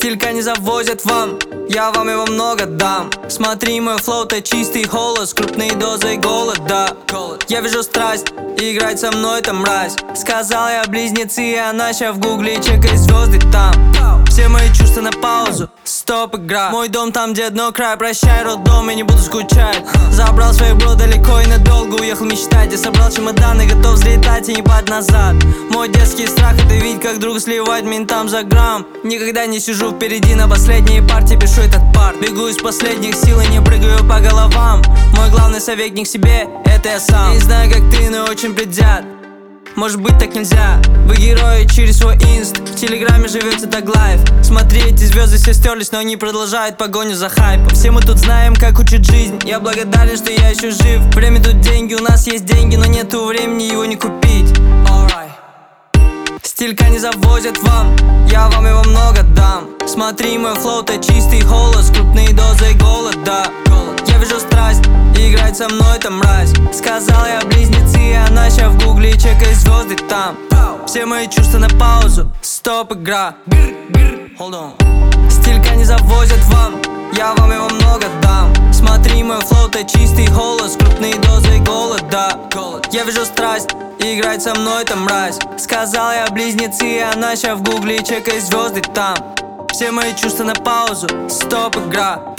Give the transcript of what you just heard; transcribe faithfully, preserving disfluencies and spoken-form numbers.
Стилька не завозят вам, я вам его много дам. Смотри, мой флоу, это чистый холод, крупной дозой голода. Я вижу страсть, играть со мной это мразь. Сказал я близнецы, и она ща в гугле чекает звезды там. Все мои чувства на паузу, стоп, игра. Мой дом там, где дно край, прощай, роддом, я не буду скучать. Забрал своих бро далеко и надолго уехал мечтать. Я собрал чемоданы, готов взлетать и не падать назад. Мой детский страх — это видеть, как друг сливать ментам за грамм. Никогда не сижу впереди на последней партии, пишу этот парт. Бегу из последних сил и не прыгаю по головам. Мой главный советник себе — это я сам. Не знаю, как ты, но очень предвзят. Может быть, так нельзя. Вы герои через свой инст. В телеграме живете так лайв. Смотри, эти звезды все стерлись, но они продолжают погоню за хайпом. Все мы тут знаем, как учит жизнь. Я благодарен, что я еще жив. Время тут деньги, у нас есть деньги, но нету времени его не купить. Alright. Стилька не завозят вам, я вам его много дам. Смотри, мой флоу — это чистый холод, с крупной дозой голода. Я вижу страсть, играть со мной это мразь. Сказал я близнецы, и она ща в гугле чекает звезды там. Все мои чувства на паузу, стоп, игра. Hold on. Стилька не завозят вам, я вам его много дам. Смотри, мой флоу — это чистый холод, с крупной дозой голода. Я вижу страсть, играть со мной это мразь. Сказал я близнецы, и она ща в гугле чекает звезды там. Все мои чувства на паузу, стоп, игра.